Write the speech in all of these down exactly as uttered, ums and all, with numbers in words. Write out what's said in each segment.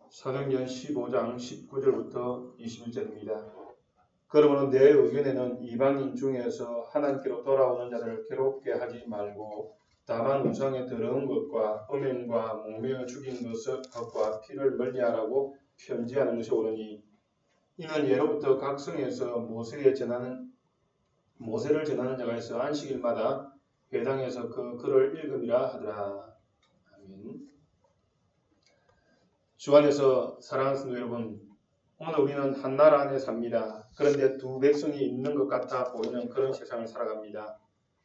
사도행전 십오 장 십구 절부터 이십일 절입니다. 그러므로 내 의견에는 이방인 중에서 하나님께로 돌아오는 자들을 괴롭게 하지 말고 다만 우상의 더러운 것과 음행과 목매어 죽인 것과 피를 멀리하라고 편지하는 것이 옳으니 이는 예로부터 각 성에서 모세에 전하는 모세를 전하는 자가 있어 안식일마다 회당에서 그 글을 읽음이라 하더라. 아멘. 주 안에서 사랑하는 성도 여러분, 오늘 우리는 한 나라 안에 삽니다. 그런데 두 백성이 있는 것 같아 보이는 그런 세상을 살아갑니다.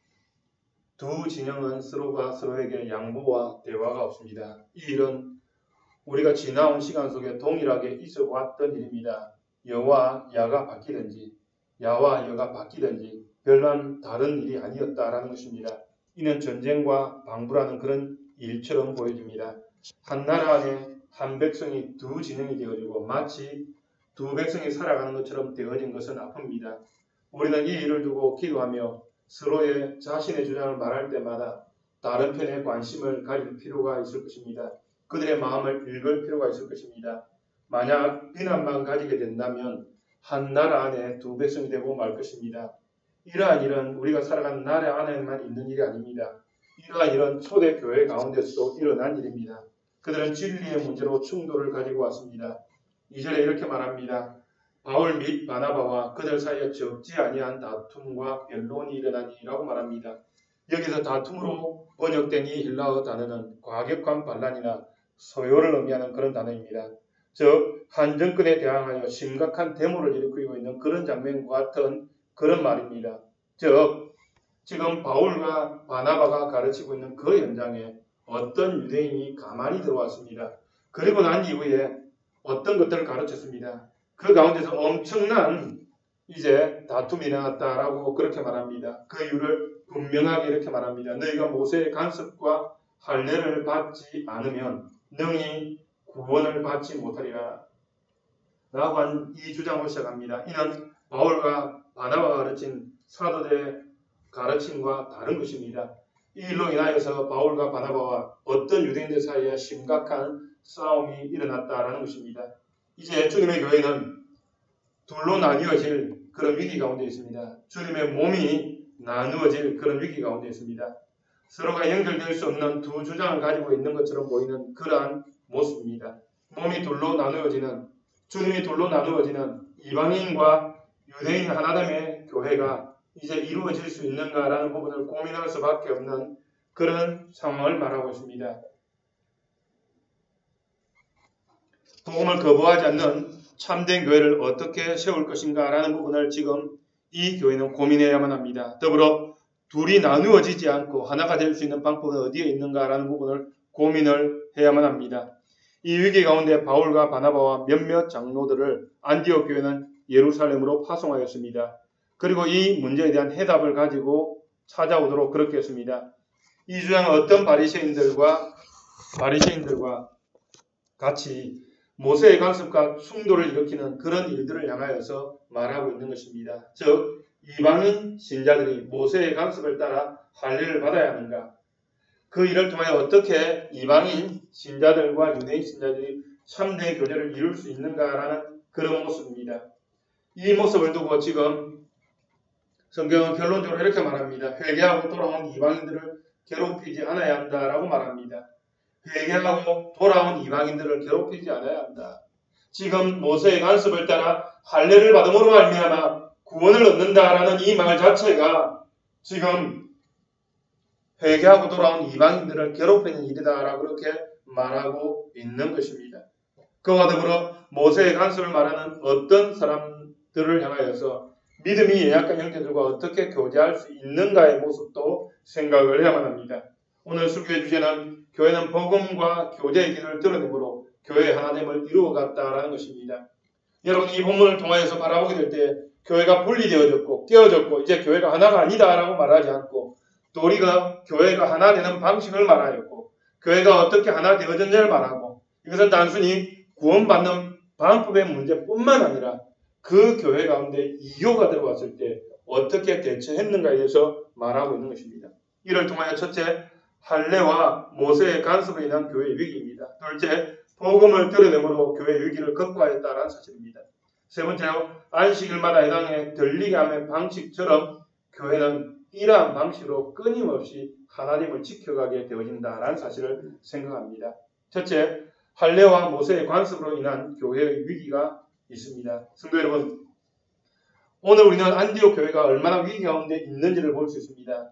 두 진영은 서로가 서로에게 양보와 대화가 없습니다. 이 일은 우리가 지나온 시간 속에 동일하게 있어 왔던 일입니다. 여와 야가 바뀌든지 야와 여가 바뀌든지 별반 다른 일이 아니었다라는 것입니다. 이는 전쟁과 방불하는 그런 일처럼 보여집니다. 한 나라 안에 한 백성이 두 진영이 되어지고 마치 두 백성이 살아가는 것처럼 되어진 것은 아픕니다. 우리는 이 일을 두고 기도하며 서로의 자신의 주장을 말할 때마다 다른 편에 관심을 가질 필요가 있을 것입니다. 그들의 마음을 읽을 필요가 있을 것입니다. 만약 비난만 가지게 된다면 한 나라 안에 두 백성이 되고 말 것입니다. 이러한 일은 우리가 살아가는 나라 안에만 있는 일이 아닙니다. 이러한 일은 초대 교회 가운데서도 일어난 일입니다. 그들은 진리의 문제로 충돌을 가지고 왔습니다. 이 절에 이렇게 말합니다. 바울 및 바나바와 그들 사이에 적지 아니한 다툼과 변론이 일어나니라고 말합니다. 여기서 다툼으로 번역된 이 헬라어 단어는 과격한 반란이나 소요를 의미하는 그런 단어입니다. 즉 한 정권에 대항하여 심각한 데모를 일으키고 있는 그런 장면과 같은 그런 말입니다. 즉 지금 바울과 바나바가 가르치고 있는 그 현장에 어떤 유대인이 가만히 들어왔습니다. 그리고 난 이후에 어떤 것들을 가르쳤습니다. 그 가운데서 엄청난 이제 다툼이 일어났다라고 그렇게 말합니다. 그 이유를 분명하게 이렇게 말합니다. 너희가 모세의 간섭과 할례를 받지 않으면 능히 구원을 받지 못하리라 라고 한 이 주장을 시작합니다. 이는 바울과 바나바가 가르친 사도들의 가르침과 다른 것입니다. 이 일로 인하여서 바울과 바나바와 어떤 유대인들 사이에 심각한 싸움이 일어났다라는 것입니다. 이제 주님의 교회는 둘로 나뉘어질 그런 위기 가운데 있습니다. 주님의 몸이 나누어질 그런 위기 가운데 있습니다. 서로가 연결될 수 없는 두 주장을 가지고 있는 것처럼 보이는 그러한 모습입니다. 몸이 둘로 나누어지는, 주님이 둘로 나누어지는 이방인과 유대인 하나됨의 교회가 이제 이루어질 수 있는가라는 부분을 고민할 수밖에 없는 그런 상황을 말하고 있습니다. 복음을 거부하지 않는 참된 교회를 어떻게 세울 것인가라는 부분을 지금 이 교회는 고민해야만 합니다. 더불어 둘이 나누어지지 않고 하나가 될 수 있는 방법은 어디에 있는가라는 부분을 고민을 해야만 합니다. 이 위기 가운데 바울과 바나바와 몇몇 장로들을 안디옥 교회는 예루살렘으로 파송하였습니다. 그리고 이 문제에 대한 해답을 가지고 찾아오도록 그렇게 했습니다. 이 주장은 어떤 바리새인들과 바리새인들과 같이 모세의 간섭과 충돌을 일으키는 그런 일들을 향하여서 말하고 있는 것입니다. 즉 이방인 신자들이 모세의 간섭을 따라 할례를 받아야 하는가? 그 일을 통하여 어떻게 이방인 신자들과 유대인 신자들이 참된 교제를 이룰 수 있는가라는 그런 모습입니다. 이 모습을 두고 지금 성경은 결론적으로 이렇게 말합니다. 회개하고 돌아온 이방인들을 괴롭히지 않아야 한다라고 말합니다. 회개하고 돌아온 이방인들을 괴롭히지 않아야 한다. 지금 모세의 간섭을 따라 할례를 받음으로 말미암아 구원을 얻는다라는 이 말 자체가 지금 회개하고 돌아온 이방인들을 괴롭히는 일이다라고 그렇게 말하고 있는 것입니다. 그와 더불어 모세의 간섭을 말하는 어떤 사람들을 향하여서 믿음이 연약한 형제들과 어떻게 교제할 수 있는가의 모습도 생각을 해야만 합니다. 오늘 설교의 주제는 교회는 복음과 교제의 길을 드러내므로 교회의 하나됨을 이루어갔다라는 것입니다. 여러분 이 본문을 통하여서 바라보게 될 때 교회가 분리되어졌고 깨어졌고 이제 교회가 하나가 아니다라고 말하지 않고 또 우리가 교회가 하나 되는 방식을 말하였고 교회가 어떻게 하나 되어졌냐를 말하고 이것은 단순히 구원받는 방법의 문제뿐만 아니라 그 교회 가운데 이교가 들어왔을 때 어떻게 대처했는가에 대해서 말하고 있는 것입니다. 이를 통하여 첫째, 할례와 모세의 간섭으로 인한 교회의 위기입니다. 둘째, 복음을 드러내므로 교회 위기를 극복하였다는 사실입니다. 세 번째로 안식일마다 해당해 들리게 하는 방식처럼 교회는 이러한 방식으로 끊임없이 하나님을 지켜가게 되어진다는 사실을 생각합니다. 첫째, 할례와 모세의 관습으로 인한 교회의 위기가 있습니다. 성도 여러분, 오늘 우리는 안디옥 교회가 얼마나 위기 가운데 있는지를 볼 수 있습니다.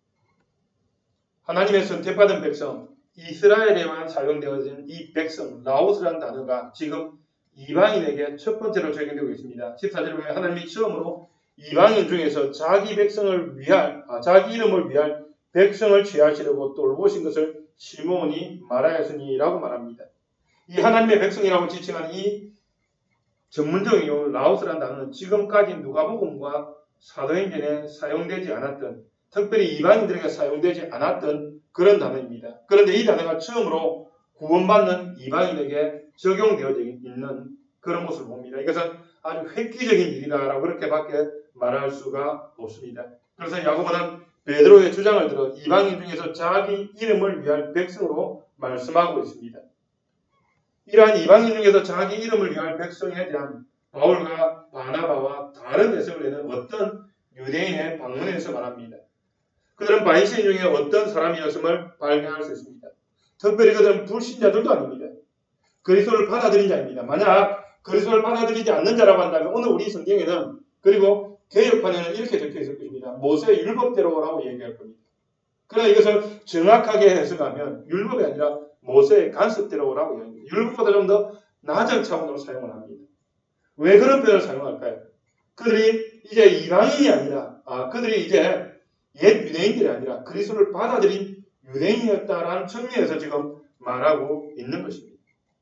하나님의 선택받은 백성, 이스라엘에만 사용되어진 이 백성, 라오스라는 단어가 지금 이방인에게 첫 번째로 적용되고 있습니다. 십사 절에 보면 하나님이 처음으로 이방인 중에서 자기 백성을 위할, 아, 자기 이름을 위할 백성을 취하시려고 돌보신 것을 시몬이 말하였으니라고 말합니다. 이 하나님의 백성이라고 지칭하는 이 전문적인 용어 라오스라는 단어는 지금까지 누가복음과 사도행전에 사용되지 않았던, 특별히 이방인들에게 사용되지 않았던 그런 단어입니다. 그런데 이 단어가 처음으로 구원받는 이방인에게 적용되어져 있는 그런 모습을 봅니다. 이것은 아주 획기적인 일이다라고 그렇게밖에 말할 수가 없습니다. 그래서 야고보는 베드로의 주장을 들어 이방인 중에서 자기 이름을 위할 백성으로 말씀하고 있습니다. 이러한 이방인 중에서 자기 이름을 위할 백성에 대한 바울과 바나바와 다른 해석을 내는 어떤 유대인의 방문에서 말합니다. 그들은 바리새인 중에 어떤 사람이었음을 발견할 수 있습니다. 특별히 그들은 불신자들도 아닙니다. 그리스도를 받아들인 자입니다. 만약 그리스도를 받아들이지 않는 자라고 한다면 오늘 우리 성경에는, 그리고 개혁판에는 이렇게 적혀 있을 것입니다. 모세의 율법대로라고 얘기할 겁니다. 그러나 이것을 정확하게 해석하면 율법이 아니라 모세의 간섭대로라고 얘기합니다. 율법보다 좀 더 낮은 차원으로 사용을 합니다. 왜 그런 표현을 사용할까요? 그들이 이제 이방인이 아니라, 아, 그들이 이제 옛 유대인들이 아니라 그리스도를 받아들인 유대인이었다라는 측면에서 지금 말하고 있는 것입니다.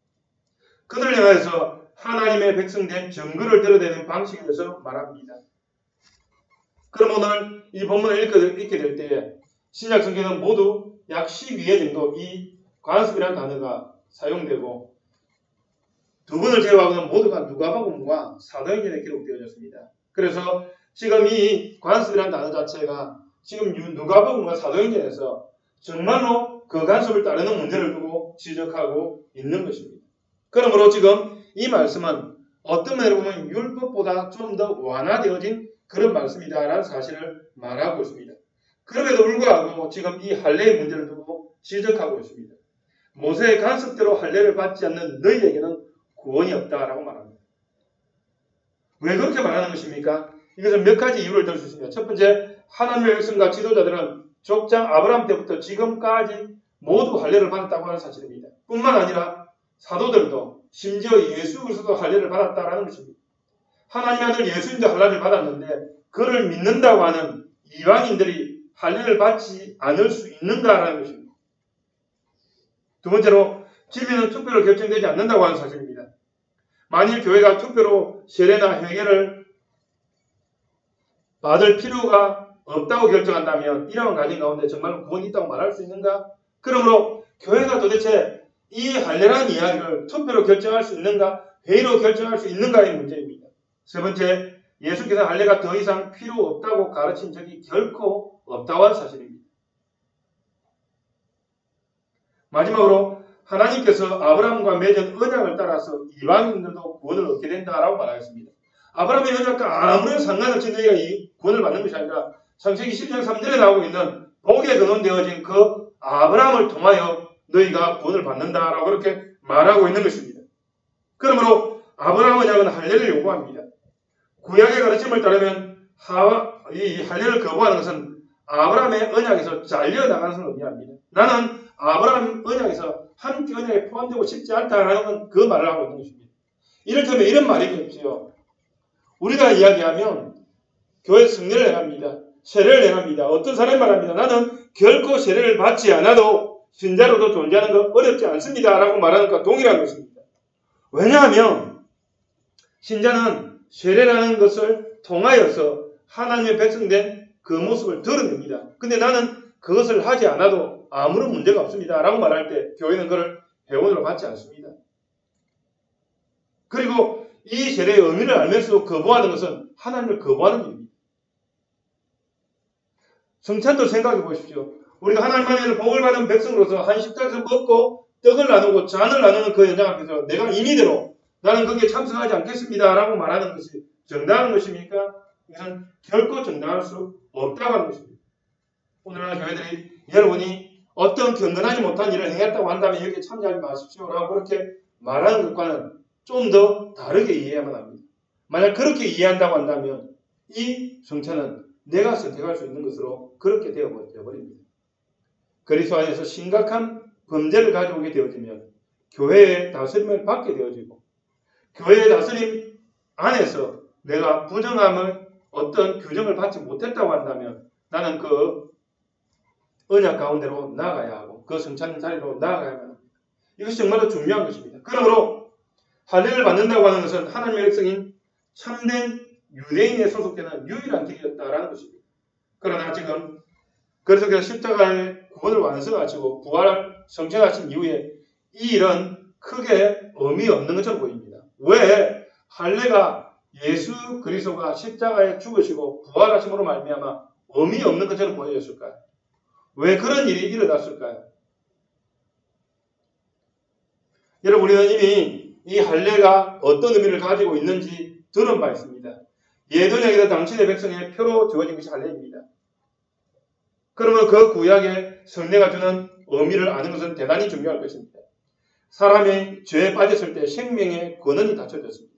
그들을 향해서 하나님의 백성된 증거를 드러내는 방식에 대해서 말합니다. 그럼 오늘 이 본문을 읽게 될 때에 신약 성경은 모두 약 십이 회 정도 이 관습이라는 단어가 사용되고, 두 번을 제외하고는 모두가 누가복음과 사도행전에 기록되어졌습니다. 그래서 지금 이 관습이라는 단어 자체가 지금 누가복음과 사도행전에서 정말로 그 관습을 따르는 문제를 두고 지적하고 있는 것입니다. 그러므로 지금 이 말씀은 어떤 면으로 보면 율법보다 좀 더 완화되어진 그런 말씀이다라는 사실을 말하고 있습니다. 그럼에도 불구하고 지금 이 할례의 문제를 두고 지적하고 있습니다. 모세의 간섭대로 할례를 받지 않는 너희에게는 구원이 없다라고 말합니다. 왜 그렇게 말하는 것입니까? 이것은 몇 가지 이유를 들 수 있습니다. 첫 번째, 하나님의 백성과 지도자들은 족장 아브라함 때부터 지금까지 모두 할례를 받았다고 하는 사실입니다. 뿐만 아니라 사도들도, 심지어 예수 그리스도도 할례를 받았다라는 것입니다. 하나님의 아들 예수님도 할례를 받았는데 그를 믿는다고 하는 이방인들이 할례를 받지 않을 수 있는가라는 것입니다. 두 번째로, 진리는 투표로 결정되지 않는다고 하는 사실입니다. 만일 교회가 투표로 세례나 회개를 받을 필요가 없다고 결정한다면 이러한 가정 가운데 정말 구원이 있다고 말할 수 있는가? 그러므로 교회가 도대체 이 할례라는 이야기를 투표로 결정할 수 있는가? 회의로 결정할 수 있는가의 문제입니다. 세 번째, 예수께서 할례가 더 이상 필요 없다고 가르친 적이 결코 없다고 하는 사실입니다. 마지막으로 하나님께서 아브라함과 맺은 언약을 따라서 이방인들도 구원을 얻게 된다라고 말하였습니다. 아브라함의 언약과 아무런 상관없이 너희가 이 구원을 받는 것이 아니라 창세기 십 장 삼 절에 나오고 있는 복에 근원되어진 그 아브라함을 통하여 너희가 구원을 받는다라고 그렇게 말하고 있는 것입니다. 그러므로 아브라함 언약은 할례를 요구합니다. 구약의 가르침을 따르면 하, 이 할례를 거부하는 것은 아브라함의 언약에서 잘려나가는 것을 의미합니다. 나는 아브라함 언약에서 함께 언약에 포함되고 싶지 않다라는 건 그 말을 하고 있는 것입니다. 이를테면 이런 말이 있죠. 우리가 이야기하면 교회 승례를 내갑니다. 세례를 내갑니다. 어떤 사람이 말합니다. 나는 결코 세례를 받지 않아도 신자로도 존재하는 거 어렵지 않습니다. 라고 말하는 것과 동일한 것입니다. 왜냐하면 신자는 세례라는 것을 통하여서 하나님의 백성된 그 모습을 드러냅니다. 근데 나는 그것을 하지 않아도 아무런 문제가 없습니다. 라고 말할 때 교회는 그걸 회원으로 받지 않습니다. 그리고 이 세례의 의미를 알면서 거부하는 것은 하나님을 거부하는 일입니다. 성찬도 생각해 보십시오. 우리가 하나님 안에서 복을 받은 백성으로서 한 식탁에서 먹고 떡을 나누고 잔을 나누는 그 현장 앞에서 내가 임의대로 나는 거기에 참석하지 않겠습니다 라고 말하는 것이 정당한 것입니까? 이것은 결코 정당할 수 없다고 하는 것입니다. 오늘날 교회들이 여러분이 어떤 경건하지 못한 일을 행했다고 한다면 여기에 참여하지 마십시오라고 그렇게 말하는 것과는 좀 더 다르게 이해해야만 합니다. 만약 그렇게 이해한다고 한다면 이 성찬은 내가 선택할 수 있는 것으로 그렇게 되어버립니다. 그리스도 안에서 심각한 범죄를 가져오게 되어지면 교회의 다스림을 받게 되어지고 교회의 다스림 안에서 내가 부정함을 어떤 규정을 받지 못했다고 한다면 나는 그 언약 가운데로 나아가야 하고 그 성찬 자리로 나아가야만 합니다. 이것이 정말로 중요한 것입니다. 그러므로 할례를 받는다고 하는 것은 하나님의 백성인 참된 유대인에 소속되는 유일한 길이었다라는 것입니다. 그러나 지금 그래서 십자가의 구원을 완성하시고 부활을 성취하신 이후에 이 일은 크게 의미 없는 것처럼 보입니다. 왜 할례가 예수 그리스도가 십자가에 죽으시고 부활하심으로 말미암아 의미 없는 것처럼 보여졌을까요? 왜 그런 일이 일어났을까요? 여러분 우리는 이미 이 할례가 어떤 의미를 가지고 있는지 들은 바 있습니다. 예언에게도 당신의 백성의 표로 주어진 것이 할례입니다. 그러면 그 구약의 성례가 주는 의미를 아는 것은 대단히 중요할 것입니다. 사람이 죄에 빠졌을 때 생명의 근원이 닫혀졌습니다.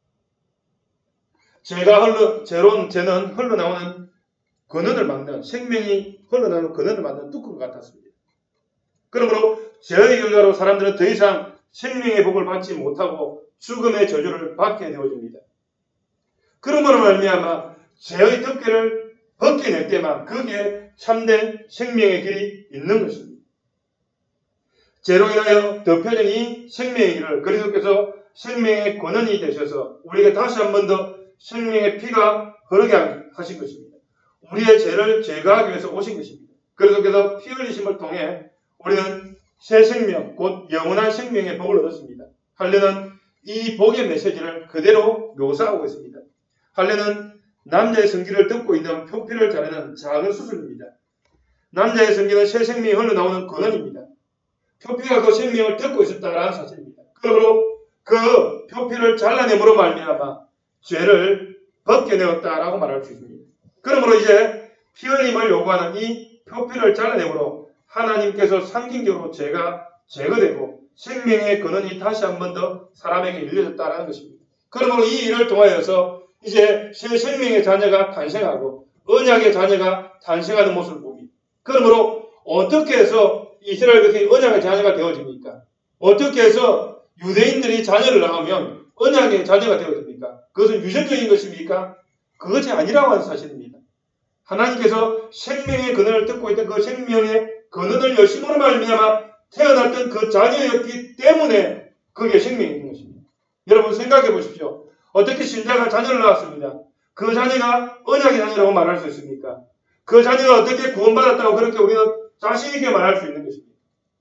죄가 흘러, 죄론, 죄는 흘러나오는 근원을 막는, 생명이 흘러나오는 근원을 막는 뚜껑 같았습니다. 그러므로 죄의 결과로 사람들은 더 이상 생명의 복을 받지 못하고 죽음의 저주를 받게 되어집니다. 그러므로 말미암아 죄의 덮개를 벗겨낼 때만 거기에 참된 생명의 길이 있는 것입니다. 죄로 인하여 덮여진 이 생명의 길을 그리스도께서 생명의 권원이 되셔서 우리에게 다시 한 번 더 생명의 피가 흐르게 하신 것입니다. 우리의 죄를 제거하기 위해서 오신 것입니다. 그리스도께서 피 흘리심을 통해 우리는 새 생명, 곧 영원한 생명의 복을 얻었습니다. 할례는 이 복의 메시지를 그대로 묘사하고 있습니다. 할례는 남자의 성기를 덮고 있는 표피를 자르는 작은 수술입니다. 남자의 성기는 새 생명이 흘러나오는 근원입니다. 표피가 그 생명을 덮고 있었다라는 사실입니다. 그러므로 그 표피를 잘라내므로 말미암아 죄를 벗겨내었다라고 말할 수 있습니다. 그러므로 이제 피 흘림을 요구하는 이 표피를 잘라내므로 하나님께서 상징적으로 죄가 제거되고 생명의 근원이 다시 한 번 더 사람에게 일려졌다라는 것입니다. 그러므로 이 일을 통하여서 이제 새 생명의 자녀가 탄생하고 언약의 자녀가 탄생하는 모습을 봅니다. 그러므로 어떻게 해서 이스라엘 백성이 언약의 자녀가 되어집니까? 어떻게 해서 유대인들이 자녀를 낳으면 언약의 자녀가 되어집니까? 그것은 유전적인 것입니까? 그것이 아니라고 하는 사실입니다. 하나님께서 생명의 근원을 뜯고 있던 그 생명의 근원을 열심으로 말미암아 태어났던 그 자녀였기 때문에 그게 생명이 있는 것입니다. 여러분 생각해 보십시오. 어떻게 신자가 자녀를 낳았습니다. 그 자녀가 언약의 자녀라고 말할 수 있습니까? 그 자녀가 어떻게 구원받았다고 그렇게 우리는 자신 있게 말할 수 있는 것입니다.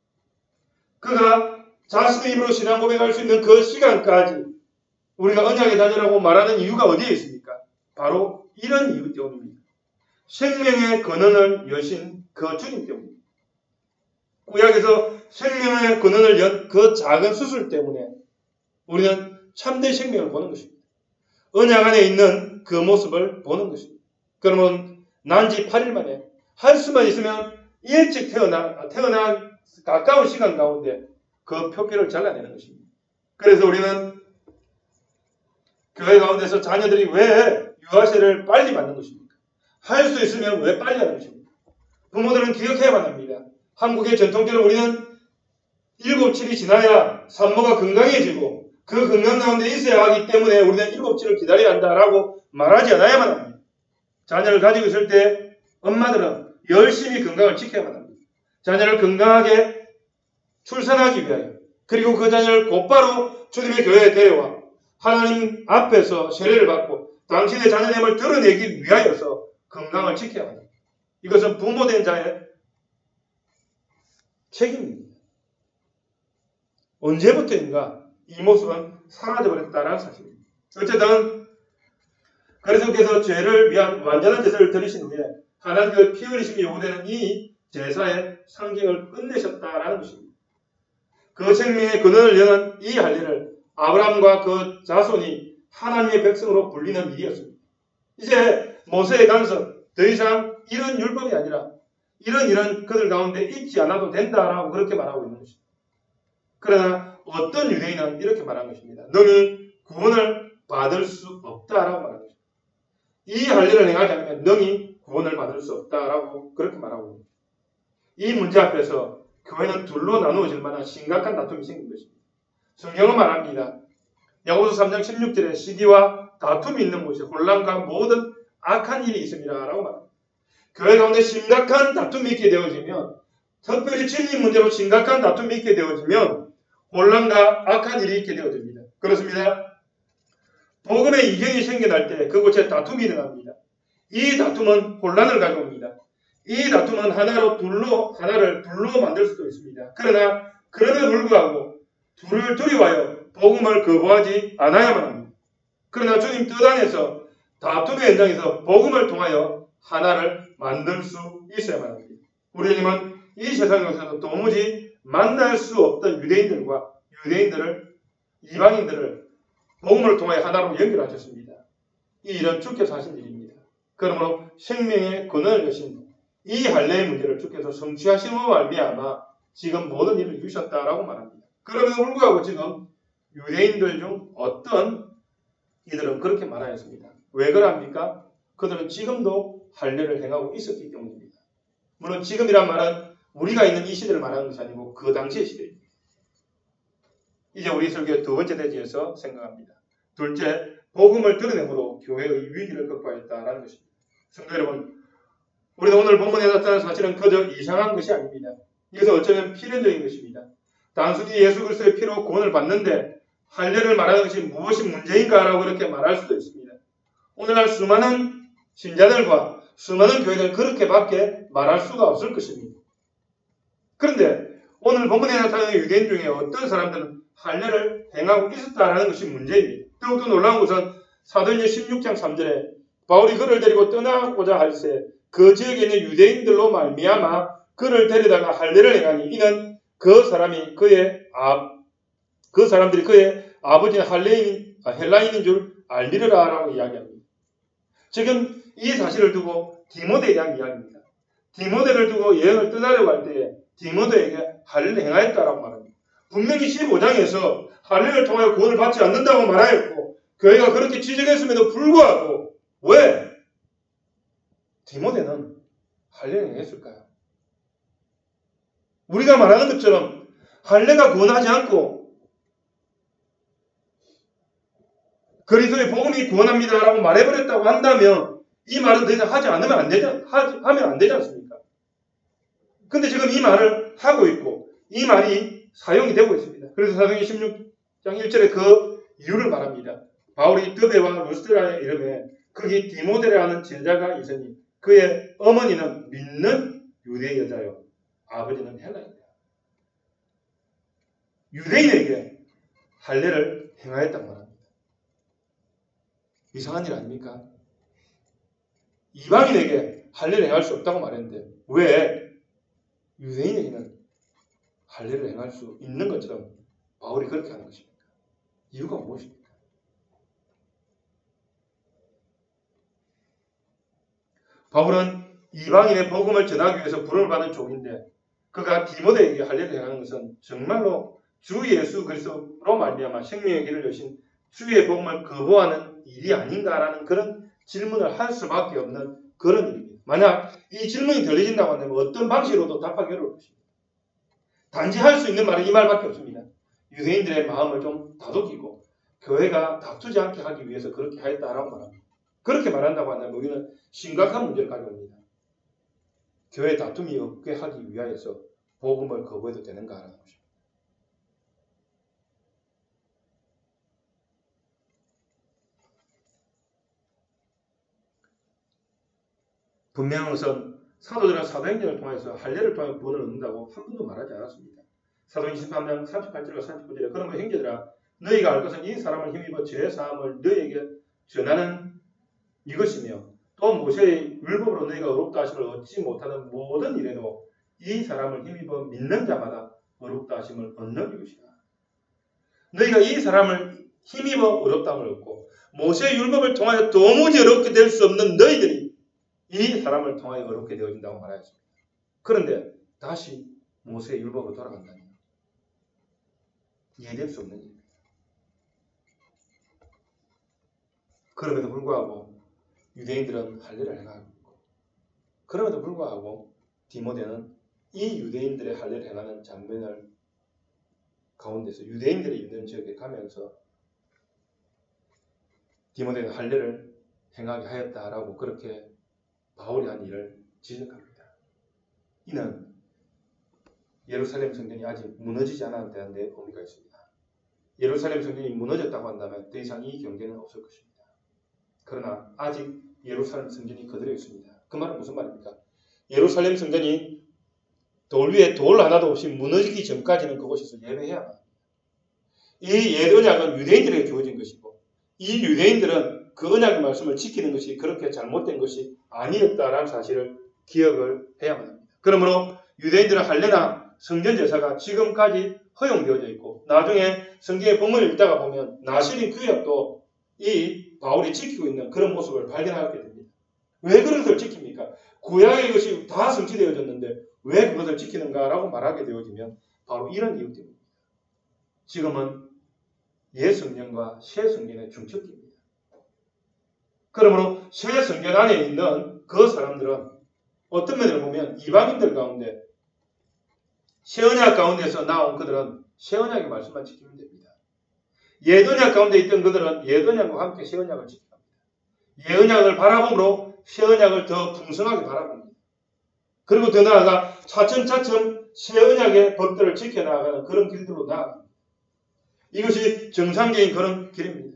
그가 자신의 입으로 신앙 고백할 수 있는 그 시간까지 우리가 언약의 자녀라고 말하는 이유가 어디에 있습니까? 바로 이런 이유 때문입니다. 생명의 근원을 여신 그 주님 때문입니다. 구약에서 생명의 근원을 연 그 작은 수술 때문에 우리는 참된 생명을 보는 것입니다. 언약 안에 있는 그 모습을 보는 것입니다. 그러면 난지 팔 일 만에 할 수만 있으면 일찍 태어나, 태어난 가까운 시간 가운데 그 표피를 잘라내는 것입니다. 그래서 우리는 교회 가운데서 자녀들이 왜 유아세를 빨리 받는 것입니까? 할 수 있으면 왜 빨리 하는 것입니까? 부모들은 기억해야만 합니다. 한국의 전통적으로 우리는 일곱, 칠이 지나야 산모가 건강해지고 그 건강 가운데 있어야 하기 때문에 우리는 일곱, 칠을 기다려야 한다라고 말하지 않아야만 합니다. 자녀를 가지고 있을 때 엄마들은 열심히 건강을 지켜야만 합니다. 자녀를 건강하게 출산하기 위하여 그리고 그 자녀를 곧바로 주님의 교회에 데려와 하나님 앞에서 세례를 받고 당신의 자녀됨을 드러내기 위하여서 건강을 지켜야 합니다. 이것은 부모된 자의 책임입니다. 언제부터인가 이 모습은 사라져버렸다는 사실입니다. 어쨌든 그리스도께서 죄를 위한 완전한 제사를 드리신 후에 하나님의 피 흘리심이 요구되는 이 제사의 상징을 끝내셨다라는 것입니다. 그 생명의 근원을 여는 이 할례를 아브라함과 그 자손이 하나님의 백성으로 불리는 일이었습니다. 이제 모세의 간섭, 더 이상 이런 율법이 아니라 이런 이런 그들 가운데 있지 않아도 된다라고 그렇게 말하고 있는 것입니다. 그러나 어떤 유대인은 이렇게 말한 것입니다. 너희 구원을 받을 수 없다라고 말한 것입니다. 이 할례를 행하지 않으면 너희 구원을 받을 수 없다라고 그렇게 말하고 있습니다. 이 문제 앞에서 교회는 둘로 나누어질 만한 심각한 다툼이 생긴 것입니다. 성경은 말합니다. 야고보서 삼 장 십육 절에 시기와 다툼이 있는 곳에 혼란과 모든 악한 일이 있습니다 라고 말합니다. 교회 가운데 심각한 다툼이 있게 되어지면, 특별히 진리 문제로 심각한 다툼이 있게 되어지면 혼란과 악한 일이 있게 되어집니다. 그렇습니다. 복음의 이견이 생겨날 때 그곳에 다툼이 일어납니다. 이 다툼은 혼란을 가져옵니다. 이 다툼은 하나로 둘로 하나를 둘로 만들 수도 있습니다. 그러나 그럼에도 불구하고 둘을 두려워하여 복음을 거부하지 않아야만 합니다. 그러나 주님 뜻 안에서 다툼의 현장에서 복음을 통하여 하나를 만들 수 있어야만 합니다. 우리 주님은 이 세상에서도 도무지 만날 수 없던 유대인들과 유대인들을 이방인들을 복음을 통하여 하나로 연결하셨습니다. 이 일은 주께서 하신 일입니다. 그러므로 생명의 근원을 여신 이 할례의 문제를 주께서 성취하심으로 말미암아 지금 모든 일을 이루셨다라고 말합니다. 그럼에도 불구하고 지금 유대인들 중 어떤 이들은 그렇게 말하였습니다. 왜 그럽니까? 그들은 지금도 할례를 행하고 있었기 때문입니다. 물론 지금이란 말은 우리가 있는 이 시대를 말하는 것이 아니고 그 당시의 시대입니다. 이제 우리 설교의 두 번째 대지에서 생각합니다. 둘째, 복음을 드러내므로 교회의 위기를 극복하였다라는 것입니다. 성도 여러분, 우리는 오늘 본문에 나타난 사실은 그저 이상한 것이 아닙니다. 이것은 어쩌면 필연적인 것입니다. 단순히 예수 그리스도의 피로 구원을 받는데 할례를 말하는 것이 무엇이 문제인가라고 그렇게 말할 수도 있습니다. 오늘날 수많은 신자들과 수많은 교회들은 그렇게밖에 말할 수가 없을 것입니다. 그런데 오늘 본문에 나타나는 유대인 중에 어떤 사람들은 할례를 행하고 있었다는 것이 문제입니다. 더욱더 놀라운 것은 사도행전 십육 장 삼 절에 바울이 그를 데리고 떠나고자 할새 그 지역에 있는 유대인들로 말미암아 그를 데려다가 할례를 행하니 이는 그 사람이 그의 아, 그 사람들이 그의 아버지는 할례인, 아, 헬라인인 줄 알미르라라고 이야기합니다. 지금 이 사실을 두고 디모데에 대한 이야기입니다. 디모데를 두고 여행을 떠나려고 할 때에 디모데에게 할례를 행하였다라고 말합니다. 분명히 십오 장에서 할례를 통하여 구원을 받지 않는다고 말하였고 교회가 그렇게 지적했음에도 불구하고 왜 디모데는 할례를 행했을까요? 우리가 말하는 것처럼 할례가 구원하지 않고 그리스도의 복음이 구원합니다라고 말해버렸다고 한다면 이 말은 더 이상 하지 않으면 안 되지, 하지, 하면 안 되지 않습니까? 근데 지금 이 말을 하고 있고 이 말이 사용이 되고 있습니다. 그래서 사도행전 십육 장 일 절에 그 이유를 말합니다. 바울이 드베와 루스드라의 이름에 거기 디모데라는 제자가 있으니 그의 어머니는 믿는 유대 여자요 아버지는 헬라입니다. 유대인에게 할례를 행하였단 말입니다. 이상한 일 아닙니까? 이방인에게 할례를 행할 수 없다고 말했는데 왜 유대인에게는 할례를 행할 수 있는 것처럼 바울이 그렇게 하는 것입니까? 이유가 무엇입니까? 바울은 이방인의 복음을 전하기 위해서 부름을 받은 종인데 그가 디모데에게 할례를 행하는 것은 정말로 주 예수 그리스도로 말미암아 생명의 길을 여신 주의 복음을 거부하는 일이 아닌가라는 그런 질문을 할 수밖에 없는 그런 일입니다. 만약 이 질문이 들려진다고 한다면 어떤 방식으로도 답하기 어려울 것입니다. 단지 할 수 있는 말은 이 말밖에 없습니다. 유대인들의 마음을 좀 다독이고 교회가 다투지 않게 하기 위해서 그렇게 하였다라고 말합니다. 그렇게 말한다고 한다면 우리는 심각한 문제를 가져옵니다. 교회 다툼이 없게 하기 위하여서 복음을 거부해도 되는가라는 것입니다. 분명한 것은 사도들은 사도행전을 통해서 할례를 통해 구원을 얻는다고 한 번도 말하지 않았습니다. 사도행전 십삼 장 삼십팔 절과 삼십구 절에 그러므로 형제들아 너희가 알 것은 이 사람을 힘입어 죄 사함을 너희에게 전하는 이것이며 또 모세의 율법으로 너희가 의롭다 하심을 얻지 못하는 모든 일에도 이 사람을 힘입어 믿는 자마다 어렵다 하심을 얻는 이유시라. 너희가 이 사람을 힘입어 어렵다함을 얻고 모세의 율법을 통하여 도무지 어렵게 될 수 없는 너희들이 이 사람을 통하여 어렵게 되어진다고 말하였습니다. 그런데 다시 모세의 율법으로 돌아간다니 이해될 수 없는 일입니다. 그럼에도 불구하고 유대인들은 할례를 행하고 있고, 그럼에도 불구하고 디모데는 이 유대인들의 할례를 행하는 장면을 가운데서 유대인들이 있는 지역에 가면서 디모데는 할례를 행하게 하였다라고 그렇게 바울이 한 일을 지적합니다. 이는 예루살렘 성전이 아직 무너지지 않았다는 데 의미가 있습니다. 예루살렘 성전이 무너졌다고 한다면 더 이상 이 경계는 없을 것입니다. 그러나 아직 예루살렘 성전이 그대로 있습니다. 그 말은 무슨 말입니까? 예루살렘 성전이 돌 위에 돌 하나도 없이 무너지기 전까지는 그곳에서 예배해야 합니다. 이 옛 언약은 유대인들에게 주어진 것이고 이 유대인들은 그 언약의 말씀을 지키는 것이 그렇게 잘못된 것이 아니었다라는 사실을 기억을 해야만 합니다. 그러므로 유대인들은 할례나 성전 제사가 지금까지 허용되어져 있고 나중에 성경의 본문을 읽다가 보면 나시린 구약도 이 바울이 지키고 있는 그런 모습을 발견하게 됩니다. 왜 그것을 지킵니까? 구약의 것이 다 성취되어졌는데 왜 그것을 지키는가라고 말하게 되어지면 바로 이런 이유 때문입니다. 지금은 옛 성경과 새 성경의 중첩기입니다. 그러므로 새 성경 안에 있는 그 사람들은 어떤 면을 보면 이방인들 가운데 새 언약 가운데서 나온 그들은 새 언약의 말씀만 지키면 됩니다. 옛 언약 가운데 있던 그들은 옛 언약과 함께 새 언약을 지킵니다. 옛 언약을 바라봄으로 새 언약을 더 풍성하게 바라봅니다. 그리고 더 나아가 차츰차츰 새 언약의 법들을 지켜나가는 그런 길들로 나아갑니다. 이것이 정상적인 그런 길입니다.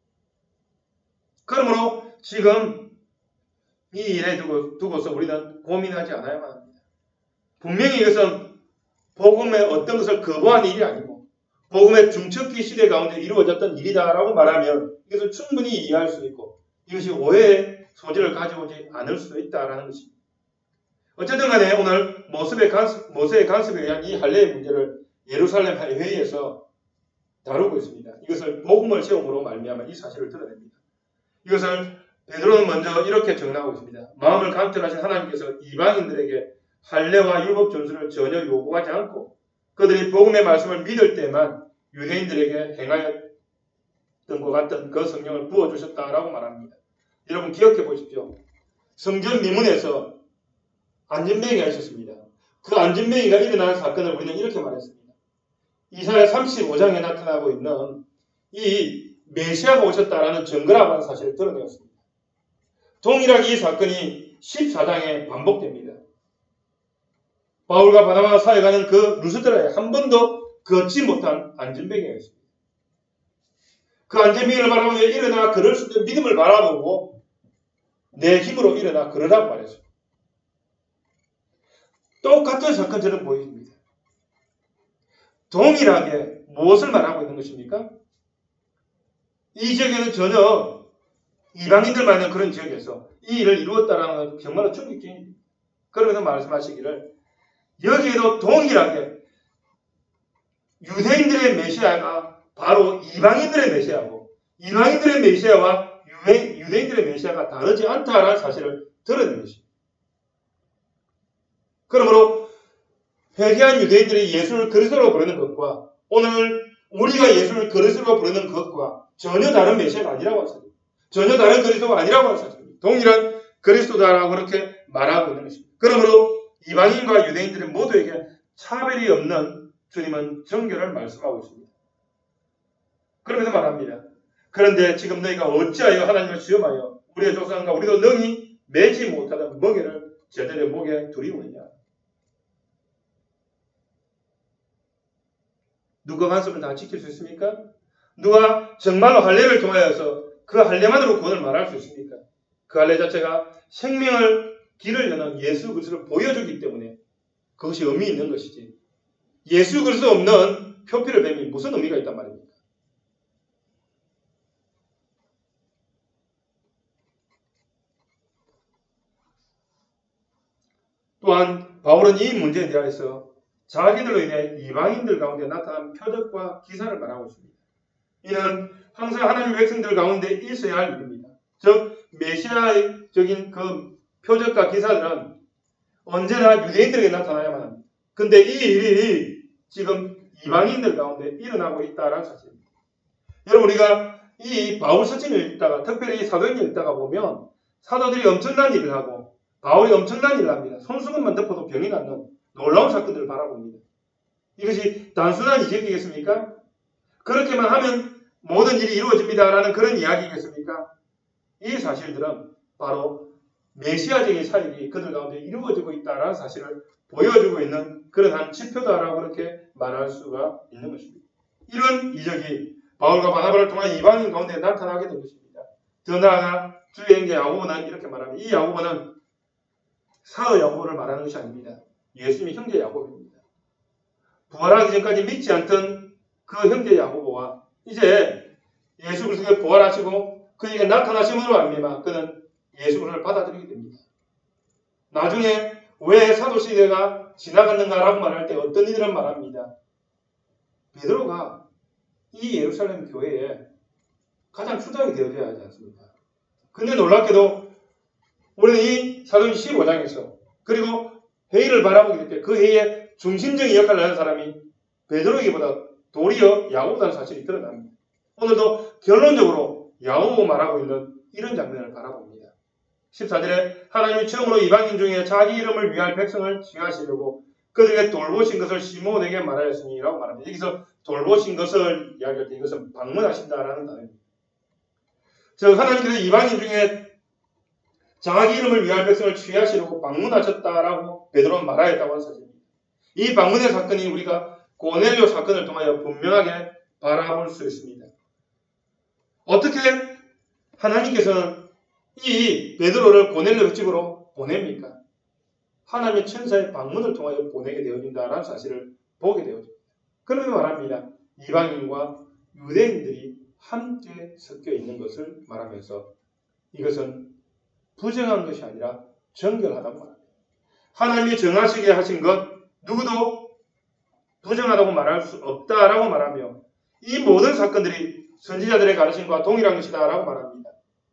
그러므로 지금 이 일에 두고, 두고서 우리는 고민하지 않아야만 합니다. 분명히 이것은 복음의 어떤 것을 거부한 일이 아니고 복음의 중첩기 시대 가운데 이루어졌던 일이다라고 말하면 이것을 충분히 이해할 수 있고 이것이 오해의 소지를 가져오지 않을 수 있다라는 것입니다. 어쨌든 간에 오늘 모세의 간섭, 모세의 간섭에 의한 이 할례의 문제를 예루살렘 회의에서 다루고 있습니다. 이것을 복음을 세움으로 말미암아 이 사실을 드러냅니다. 이것을 베드로는 먼저 이렇게 정리하고 있습니다. 마음을 간절하신 하나님께서 이방인들에게 할례와 율법 준수를 전혀 요구하지 않고 그들이 복음의 말씀을 믿을 때만 유대인들에게 행하였던 것 같은 그 성령을 부어주셨다라고 말합니다. 여러분 기억해 보십시오. 성전 미문에서 안전뱅이가 있었습니다. 그 안전뱅이가 일어나는 사건을 우리는 이렇게 말했습니다. 이사야 삼십오 장에 나타나고 있는 이 메시아가 오셨다라는 증거라고 하는 사실을 드러내었습니다. 동일하게 이 사건이 십사 장에 반복됩니다. 바울과 바나바가 사역하는 그 루스드라에 한 번도 걷지 못한 안전뱅이가 있습니다. 그 안전뱅이를 바라보며 일어나 걸을 수 있는 믿음을 바라보고 내 힘으로 일어나 걸으라고 말했습니다. 똑같은 사건처럼 보입니다. 동일하게 무엇을 말하고 있는 것입니까? 이 지역에는 전혀 이방인들만 있는 그런 지역에서 이 일을 이루었다라는 건 정말로 충격적입니다. 그러면서 말씀하시기를 여기에도 동일하게 유대인들의 메시아가 바로 이방인들의 메시아고 이방인들의 메시아와 유대인들의 메시아가 다르지 않다라는 사실을 드러낸 것입니다. 그러므로 회개한 유대인들이 예수를 그리스도로 부르는 것과 오늘 우리가 예수를 그리스도로 부르는 것과 전혀 다른 메시아가 아니라고 하는 사실입니다. 전혀 다른 그리스도가 아니라고 하는 사실입니다. 동일한 그리스도다라고 그렇게 말하고 있는 것입니다. 그러므로 이방인과 유대인들의 모두에게 차별이 없는 주님은 정결을 말씀하고 있습니다. 그러면서 말합니다. 그런데 지금 너희가 어찌하여 하나님을 시험하여 우리의 조상과 우리도 능히 매지 못하던 멍에를 제자의 목에 두리우느냐. 누가 말씀을 다 지킬 수 있습니까? 누가 정말로 할례를 통하여서 그 할례만으로 구원을 말할 수 있습니까? 그 할례 자체가 생명을 길을 여는 예수 그리스도를 보여주기 때문에 그것이 의미 있는 것이지 예수 그리스도 없는 표피를 뱀이 무슨 의미가 있단 말입니까? 또한 바울은 이 문제에 대해서 자기들로 인해 이방인들 가운데 나타난 표적과 기사를 말하고 있습니다. 이는 항상 하나님의 백성들 가운데 있어야 할 일입니다. 즉 메시아적인 그 표적과 기사들은 언제나 유대인들에게 나타나야만 합니다. 근데 이 일이 지금 이방인들 가운데 일어나고 있다는 사실입니다. 여러분 우리가 이 바울 서신을 읽다가 특별히 사도행전을 읽다가 보면 사도들이 엄청난 일을 하고 바울이 엄청난 일을 합니다. 손수건만 덮어도 병이 낫는 놀라운 사건들을 바라봅니다. 이것이 단순한 이야기겠습니까? 그렇게만 하면 모든 일이 이루어집니다라는 그런 이야기겠습니까? 이 사실들은 바로 메시아적인 사역이 그들 가운데 이루어지고 있다는 사실을 보여주고 있는 그런 한 지표다라고 그렇게 말할 수가 있는 것입니다. 이런 이적이 바울과 바나바를 통한 이방인 가운데 나타나게 된 것입니다. 더 나아가 주의 형제 야고보는 이렇게 말합니다. 이 야고보는 사도 야고보를 말하는 것이 아닙니다. 예수님의 형제 야고보입니다. 부활하기 전까지 믿지 않던 그 형제 야고보와 이제 예수 그리스도가 부활하시고 그에게 나타나심으로 말미암아 그는 예수 그리스도를 받아들이게 됩니다. 나중에 왜 사도 시대가 지나갔는가라고 말할 때 어떤 이들은 말합니다. 베드로가 이 예루살렘 교회에 가장 수장이 되어져야 하지 않습니까? 근데 놀랍게도 우리는 이 사도행전 십오 장에서 그리고 회의를 바라보게 될 때 그 회의의 중심적인 역할을 하는 사람이 베드로에게보다 도리어 야고보라는 사실이 드러납니다. 오늘도 결론적으로 야고보 말하고 있는 이런 장면을 바라봅니다. 십사 절에 하나님이 처음으로 이방인 중에 자기 이름을 위할 백성을 취하시려고 그들에게 돌보신 것을 시몬에게 말하였으니 라고 말합니다. 여기서 돌보신 것을 이야기할 때 이것은 방문하신다라는 단어입니다. 즉 하나님께서 이방인 중에 자기 이름을 위할 백성을 취하시려고 방문하셨다라고 베드로는 말하였다고 하는 사실입니다. 이 방문의 사건이 우리가 고넬료 사건을 통하여 분명하게 바라볼 수 있습니다. 어떻게 하나님께서는 이 베드로를 고넬료 집으로 보냅니까? 하나님의 천사의 방문을 통하여 보내게 되어진다는 사실을 보게 되어집니다. 그러면 말합니다. 이방인과 유대인들이 함께 섞여 있는 것을 말하면서 이것은 부정한 것이 아니라 정결하다고 말합니다. 하나님이 정하시게 하신 것 누구도 부정하다고 말할 수 없다라고 말하며 이 모든 사건들이 선지자들의 가르침과 동일한 것이다라고 말합니다.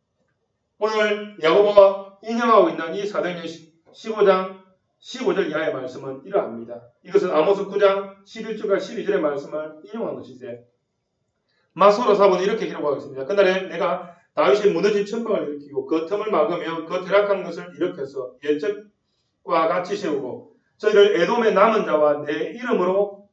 오늘 야고보가 인용하고 있는 이 사도행전 십오 장 십오 절 이하의 말씀은 이러합니다. 이것은 아모스 구 장 십일 절과 십이 절의 말씀을 인용한 것인데 마소로 사본은 이렇게 기록하고 있습니다. 그날에 내가 다윗이 무너진 천방을 일으키고 그 틈을 막으며 그 퇴락한 것을 일으켜서 옛적과 같이 세우고 저희를 에돔의 남은 자와 내 이름으로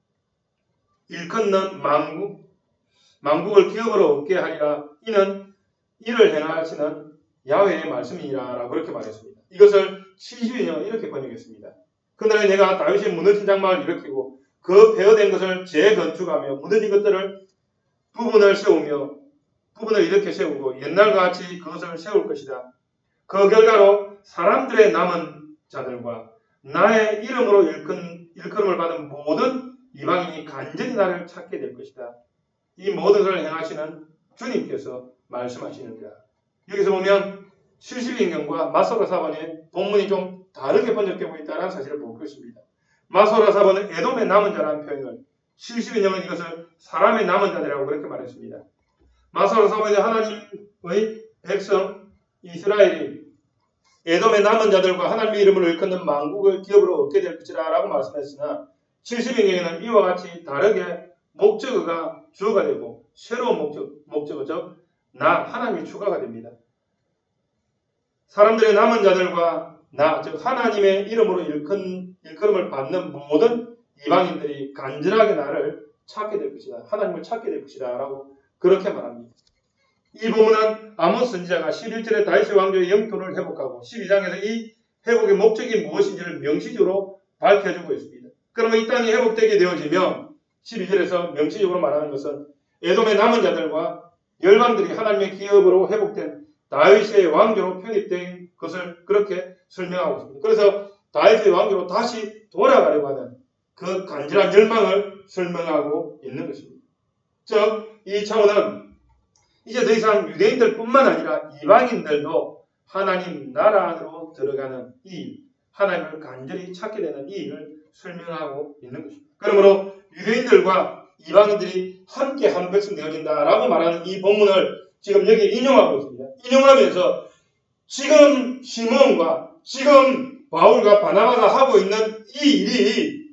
일컫는 만국, 만국을 기업으로 얻게 하리라. 이는 이를 행하시는 야훼의 말씀이니라 라고 그렇게 말했습니다. 이것을 칠십이 년 이렇게 번역했습니다. 그날에 내가 다윗이 무너진 장막을 일으키고 그 폐허된 것을 재건축하며 무너진 것들을 부분을 세우며 부분을 이렇게 세우고 옛날과 같이 그것을 세울 것이다. 그 결과로 사람들의 남은 자들과 나의 이름으로 일컬, 일컬음을 받은 모든 이방인이 간절히 나를 찾게 될 것이다. 이 모든 것을 행하시는 주님께서 말씀하시는다. 여기서 보면 칠십이 인경과 마소라 사본의 본문이 좀 다르게 번역되고 있다는 사실을 볼 것입니다. 마소라 사본은 에돔의 남은 자라는 표현을, 칠십이 인경은 이것을 사람의 남은 자들이라고 그렇게 말했습니다. 마소라 사본이 하나님의 백성 이스라엘이 에돔의 남은 자들과 하나님의 이름을 일컫는 만국을 기업으로 얻게 될 것이다 라고 말씀했으나 칠십이 인경에는 이와 같이 다르게 목적어가 주어가 되고 새로운 목적, 목적어 즉 나, 하나님이 추가가 됩니다. 사람들의 남은 자들과 나, 즉 하나님의 이름으로 일컬, 일컬음을 받는 모든 이방인들이 간절하게 나를 찾게 될 것이다. 하나님을 찾게 될 것이다 라고 그렇게 말합니다. 이 부분은 아모스 선지자가 십일 절에 다윗의 왕조의 영토를 회복하고 십이 장에서 이 회복의 목적이 무엇인지를 명시적으로 밝혀주고 있습니다. 그러면 이 땅이 회복되게 되어지면 십이 절에서 명시적으로 말하는 것은 에돔의 남은 자들과 열방들이 하나님의 기업으로 회복된 다윗의 왕조로 편입된 것을 그렇게 설명하고 있습니다. 그래서 다윗의 왕조로 다시 돌아가려고 하는 그 간절한 열망을 설명하고 있는 것입니다. 즉 이 차원은 이제 더 이상 유대인들 뿐만 아니라 이방인들도 하나님 나라 안으로 들어가는 이 일, 하나님을 간절히 찾게 되는 이 일을 설명하고 있는 것입니다. 그러므로 유대인들과 이방인들이 함께 한 백성 되어진다라고 말하는 이 본문을 지금 여기 인용하고 있습니다. 인용하면서 지금 시몬과 지금 바울과 바나바가 하고 있는 이 일이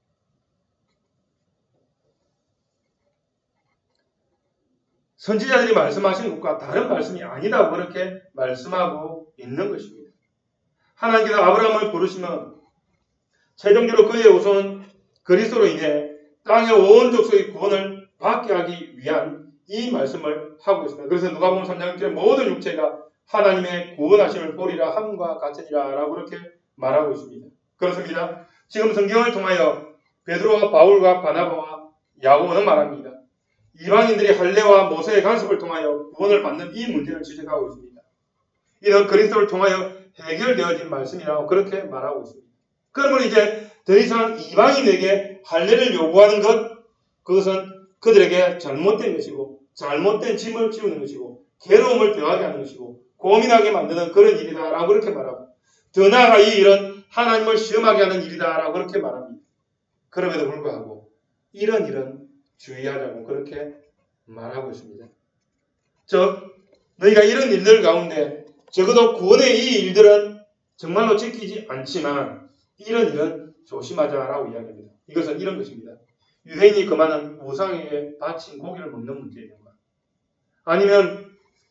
선지자들이 말씀하신 것과 다른 말씀이 아니다고 그렇게 말씀하고 있는 것입니다. 하나님께서 아브라함을 부르시면 최종적으로 그의 후손은 그리스도로 인해 땅의 온 족속의 구원을 받게 하기 위한 이 말씀을 하고 있습니다. 그래서 누가복음 삼 장 일 절에 모든 육체가 하나님의 구원하심을 보리라 함과 같으니라 라고 그렇게 말하고 있습니다. 그렇습니다. 지금 성경을 통하여 베드로와 바울과 바나바와 야고보는 말합니다. 이방인들이 할례와 모세의 간섭을 통하여 구원을 받는 이 문제를 지적하고 있습니다. 이는 그리스도를 통하여 해결되어진 말씀이라고 그렇게 말하고 있습니다. 그러면 이제 더 이상 이방인에게 할례를 요구하는 것, 그것은 그들에게 잘못된 것이고 잘못된 짐을 지우는 것이고 괴로움을 더하게 하는 것이고 고민하게 만드는 그런 일이다라고 그렇게 말하고, 더 나아가 이 일은 하나님을 시험하게 하는 일이다라고 그렇게 말합니다. 그럼에도 불구하고 이런 일은 주의하자고 그렇게 말하고 있습니다. 즉 너희가 이런 일들 가운데 적어도 구원의 이 일들은 정말로 지키지 않지만 이런 일은 조심하자라고 이야기합니다. 이것은 이런 것입니다. 유대인이 금하는 우상에게 바친 고기를 먹는 문제인가, 아니면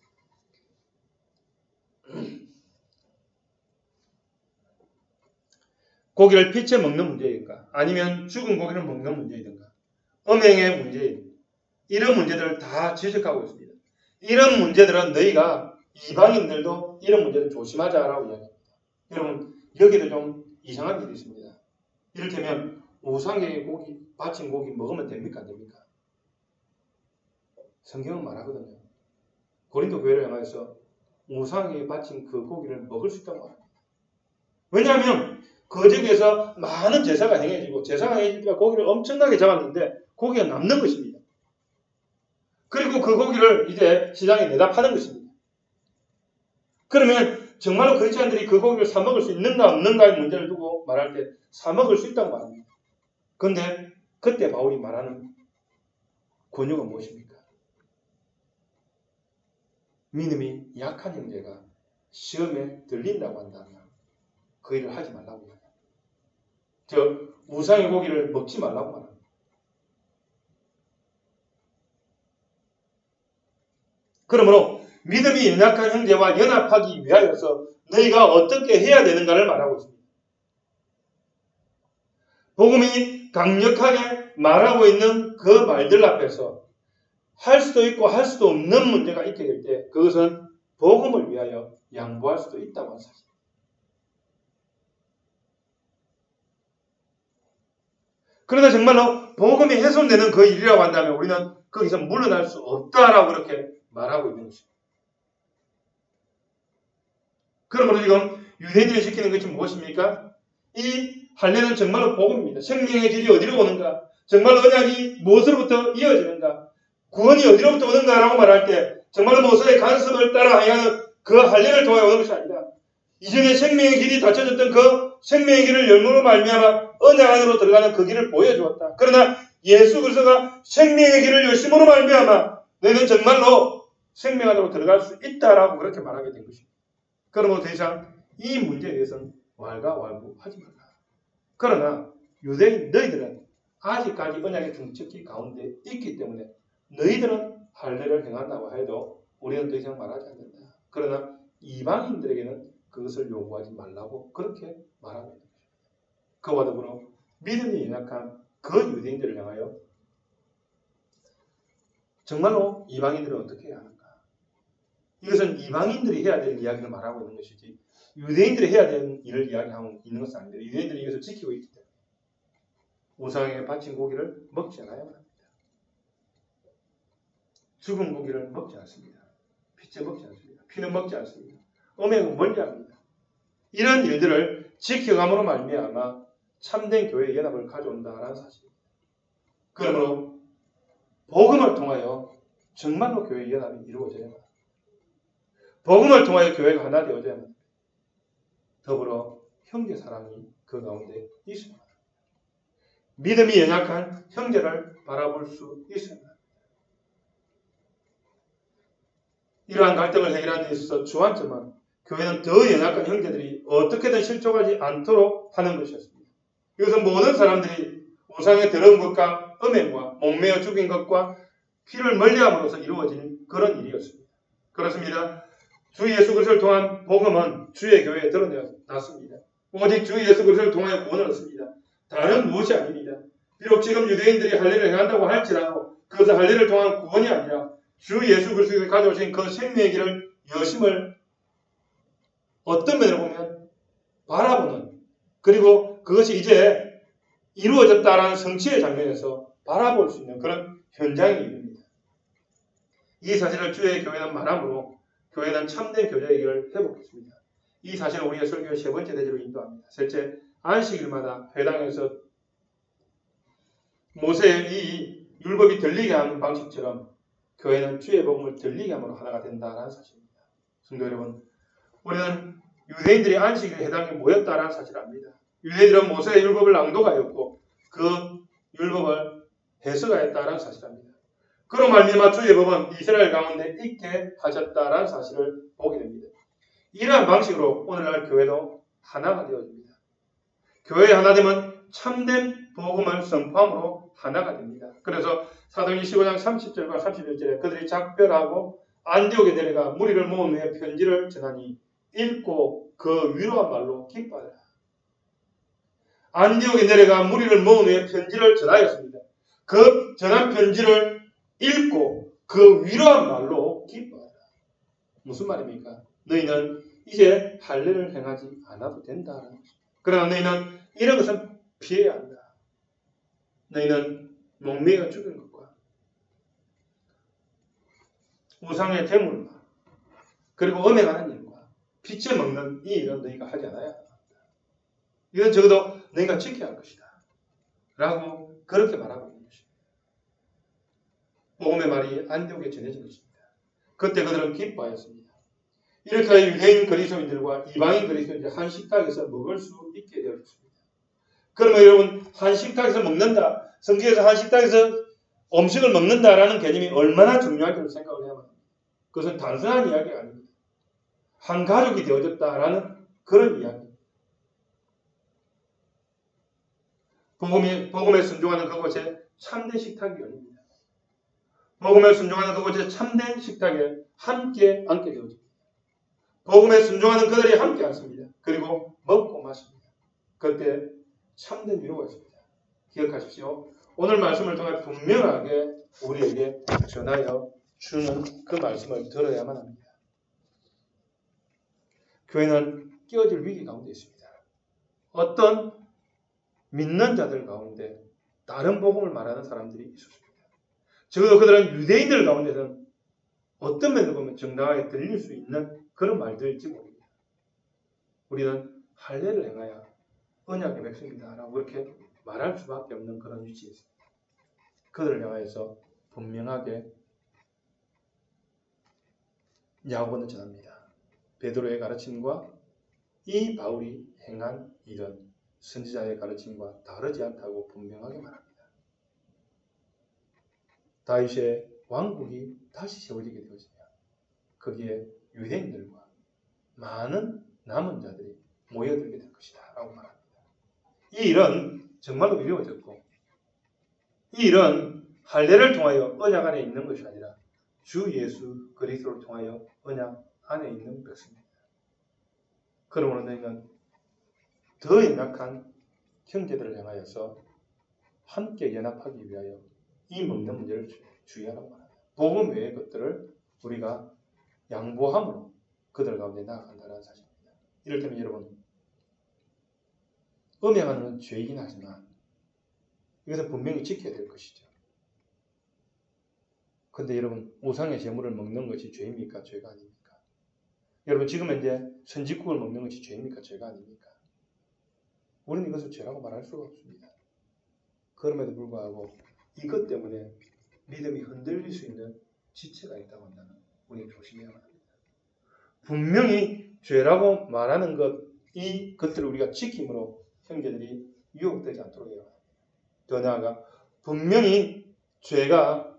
고기를 피쳐 먹는 문제인가, 아니면 죽은 고기를 먹는 문제이든가, 음행의 문제, 이런 문제들을 다 지적하고 있습니다. 이런 문제들은 너희가 이방인들도 이런 문제를 조심하자라고 이야기합니다. 여러분 여기도 좀 이상한 일이 있습니다. 이를테면 우상에게 고기, 바친 고기 먹으면 됩니까? 안 됩니까? 성경은 말하거든요. 고린도 교회를 향해서 우상에게 바친 그 고기를 먹을 수 있다고 말합니다. 왜냐하면 그 지역에서 많은 제사가 행해지고 제사가 행해질 때 고기를 엄청나게 잡았는데 고기가 남는 것입니다. 그리고 그 고기를 이제 시장에 내다 파는 것입니다. 그러면 정말로 그리스도인들이 그 고기를 사 먹을 수 있는가 없는가의 문제를 두고 말할 때 사 먹을 수 있다고 말합니다. 그런데 그때 바울이 말하는 권유가 무엇입니까? 믿음이 약한 형제가 시험에 들린다고 한다면 그 일을 하지 말라고 해요. 저 우상의 고기를 먹지 말라고 말합니다. 그러므로 믿음이 연약한 형제와 연합하기 위하여서 너희가 어떻게 해야 되는가를 말하고 있습니다. 복음이 강력하게 말하고 있는 그 말들 앞에서 할 수도 있고 할 수도 없는 문제가 있게 될 때 그것은 복음을 위하여 양보할 수도 있다고 하는 사실. 그러나 정말로 복음이 훼손되는 그 일이라고 한다면 우리는 거기서 물러날 수 없다라고 그렇게 말하고 있는 것입니다. 그러므로 지금 유대인들이 시키는 것이 무엇입니까? 이 할례는 정말로 복음입니다. 생명의 길이 어디로 오는가? 정말로 언약이 무엇으로부터 이어지는가? 구원이 어디로부터 오는가라고 말할 때 정말로 모세의 간섭을 따라 하여는 그 할례를 통하여 오는 것이 아니라 이전에 생명의 길이 닫혀졌던 그 생명의 길을 열므로 말미암아 언약 안으로 들어가는 그 길을 보여주었다. 그러나 예수 그리스도가 생명의 길을 열심으로 말미암아 너희는 정말로 생명 안으로 들어갈 수 있다라고 그렇게 말하게 된 것입니다. 그러므로 더 이상 이 문제에 대해서는 왈가왈부하지 말라. 그러나 유대인 너희들은 아직까지 언약의 중첩기 가운데 있기 때문에 너희들은 할례를 행한다고 해도 우리는 더 이상 말하지 않는다. 그러나 이방인들에게는 그것을 요구하지 말라고 그렇게 말하고 있는 것입니다. 그와 더불어 믿음이 연약한 그 유대인들을 향하여 정말로 이방인들은 어떻게 해야 하는가? 이것은 이방인들이 해야 될 이야기를 말하고 있는 것이지 유대인들이 해야 되는 일을 이야기하고 있는 것은 아닙니다. 유대인들이 이것을 지키고 있기 때문에 우상에게 바친 고기를 먹지 않아야만 합니다. 죽은 고기를 먹지 않습니다. 피째 먹지 않습니다. 피는 먹지 않습니다. 음행은 멀리합니다. 이런 일들을 지켜감으로 말미암아 참된 교회의 연합을 가져온다라는 사실입니다. 그러므로 복음을 통하여 정말로 교회의 연합이 이루어져야 합니다. 복음을 통하여 교회가 하나 되어져야 합니다. 더불어 형제 사랑이 그 가운데 있습니다. 믿음이 연약한 형제를 바라볼 수 있습니다. 이러한 갈등을 해결하는 데 있어서 주안점은 교회는 더 연약한 형제들이 어떻게든 실족하지 않도록 하는 것이었습니다. 이것은 모든 사람들이 우상의 더러운 것과 음행과 목매어 죽인 것과 피를 멀리함으로써 이루어진 그런 일이었습니다. 그렇습니다. 주 예수 그리스도를 통한 복음은 주의 교회에 드러났습니다. 오직 주 예수 그리스도를 통하여 구원을 얻습니다. 다른 무엇이 아닙니다. 비록 지금 유대인들이 할례를 행한다고 할지라도 그것은 할례를 통한 구원이 아니라 주 예수 그리스도가 가져오신 그 생명의 길을 여심을 어떤 면으로 보면 바라보는, 그리고 그것이 이제 이루어졌다라는 성취의 장면에서 바라볼 수 있는 그런 현장의 일입니다. 이 사실을 주의 교회는 말함으로 교회는 참된 교제이기를 회복했습니다. 이 사실을 우리의 설교의 세 번째 대지로 인도합니다. 셋째, 안식일마다 회당에서 모세의 이 율법이 들리게 하는 방식처럼 교회는 주의 복음을 들리게 함으로 하나가 된다는 사실입니다. 성도 여러분, 우리는 유대인들이 안식일에 해당에 모였다는 사실을 압니다. 유대인들은 모세의 율법을 낭독하였고 그 율법을 해석하였다는 사실을 압니다. 그로 말미암아 주의 법은 이스라엘 가운데 있게 하셨다는 사실을 보게 됩니다. 이러한 방식으로 오늘날 교회도 하나가 되어집니다. 교회의 하나됨은 참된 복음을 선포함으로 하나가 됩니다. 그래서 사도행전 십오 장 삼십 절과 삼십일 절에 그들이 작별하고 안디옥에 내려가 무리를 모은 후에 편지를 전하니 읽고 그 위로한 말로 기뻐하더라. 안디옥에 내려가 무리를 모은 후에 편지를 전하였습니다. 그 전한 편지를 읽고 그 위로한 말로 기뻐하더라. 무슨 말입니까? 너희는 이제 할례를 행하지 않아도 된다라는 것입니다. 그러나 너희는 이런 것은 피해야 한다. 너희는 목매어 죽은 것과 우상의 제물과 그리고 음행하는 일과 피째 먹는 이 일은 너희가 하지 않아야 한다. 이건 적어도 너희가 지켜야 할 것이다. 라고 그렇게 말하고 있는 것입니다. 복음의 말이 안디옥에 전해진 것입니다. 그때 그들은 기뻐하였습니다. 이렇게 하여 유대인 그리스도인들과 이방인 그리스도인들이 한 식탁에서 먹을 수 있게 되었습니다. 그러면 여러분, 한 식탁에서 먹는다, 성경에서 한 식탁에서 음식을 먹는다라는 개념이 얼마나 중요한지를 생각을 해야 합니다. 그것은 단순한 이야기가 아닙니다. 한 가족이 되어졌다라는 그런 이야기입니다. 복음에, 복음에 순종하는 그곳에 참된 식탁이 열립니다. 복음에 순종하는 그곳에 참된 식탁에 함께 앉게 되어집니다. 복음에 순종하는 그들이 함께 앉습니다. 그리고 먹고 마십니다. 그때 참된 위로가 있습니다. 기억하십시오. 오늘 말씀을 통해 분명하게 우리에게 전하여 주는 그 말씀을 들어야만 합니다. 교회는 끼어질 위기 가운데 있습니다. 어떤 믿는 자들 가운데 다른 복음을 말하는 사람들이 있었습니다. 적어도 그들은 유대인들 가운데서는 어떤 면을 보면 정당하게 들릴 수 있는 그런 말들일지 모릅니다. 우리는 할례를 행하여 언약의 백성이다라고 그렇게 말할 수밖에 없는 그런 위치에 있습니다. 그들을 향하여서 분명하게 야고보는 전합니다. 베드로의 가르침과 이 바울이 행한 일은 선지자의 가르침과 다르지 않다고 분명하게 말합니다. 다윗의 왕국이 다시 세워지게 되어지며 거기에 유대인들과 많은 남은 자들이 모여들게 될 것이다 라고 말합니다. 이 일은 정말로 이루어졌고 이 일은 할례를 통하여 언약 안에 있는 것이 아니라 주 예수 그리스도를 통하여 언약 안에 있는 것입니다. 그러므로 너희는 더 연약한 형제들을 향하여서 함께 연합하기 위하여 이 먹는 문제를 주의하라고 말합니다. 복음 외의 것들을 우리가 양보함으로 그들 가운데 나아간다는 사실입니다. 이를테면 여러분, 음행하는 건 죄이긴 하지만 이것은 분명히 지켜야 될 것이죠. 그런데 여러분, 우상의 제물을 먹는 것이 죄입니까? 죄가 아닙니까? 여러분, 지금 현재 선지국을 먹는 것이 죄입니까? 죄가 아닙니까? 우리는 이것을 죄라고 말할 수가 없습니다. 그럼에도 불구하고 이것 때문에 믿음이 흔들릴 수 있는 지체가 있다고 한다면 우리는 조심해야만 합니다. 분명히 죄라고 말하는 것, 이 것들을 우리가 지킴으로 형제들이 유혹되지 않도록 해야 합니다. 더 나아가 분명히 죄가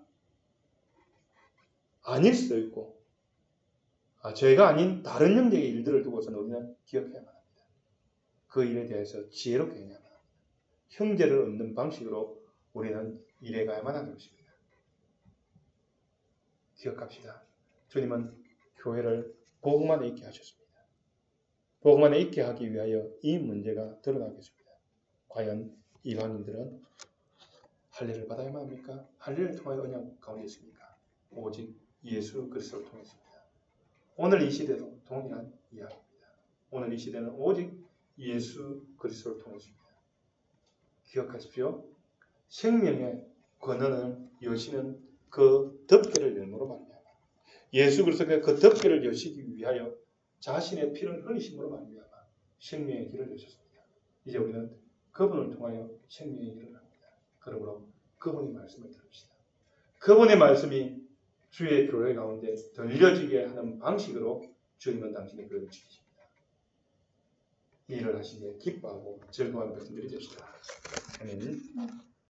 아닐 수도 있고 아, 죄가 아닌 다른 영역의 일들을 두고서는 우리는 기억해야만 합니다. 그 일에 대해서 지혜롭게 해야만 합니다. 형제를 얻는 방식으로 우리는 일해가야만 하는 것입니다. 기억합시다. 주님은 교회를 복음 안에 있게 하셨습니다. 복음 안에 있게 하기 위하여 이 문제가 드러나겠습니다. 과연 이방인들은 할례를 받아야만 합니까? 할례를 통하여 언약 가운데 있습니까? 오직 예수 그리스도를 통했습니다. 오늘 이 시대도 동일한 이야기입니다. 오늘 이 시대는 오직 예수 그리스도를 통했습니다. 기억하십시오. 생명의 권한을 여시는 그 덮개를 열므로 말미암아 예수 그리스도가 그 덮개를 여시기 위하여 자신의 피를 흘리심으로 말미암아 생명의 길을 여셨습니다. 이제 우리는 그분을 통하여 생명의 길을 합니다. 그러므로 그분의 말씀을 들읍시다. 그분의 말씀이 주의 교회 가운데 들려지게 하는 방식으로 주님은 당신의 교회를 지키십니다. 이 일을 하시기에 기뻐하고 즐거워하는 말씀드리 됩시다. 아멘.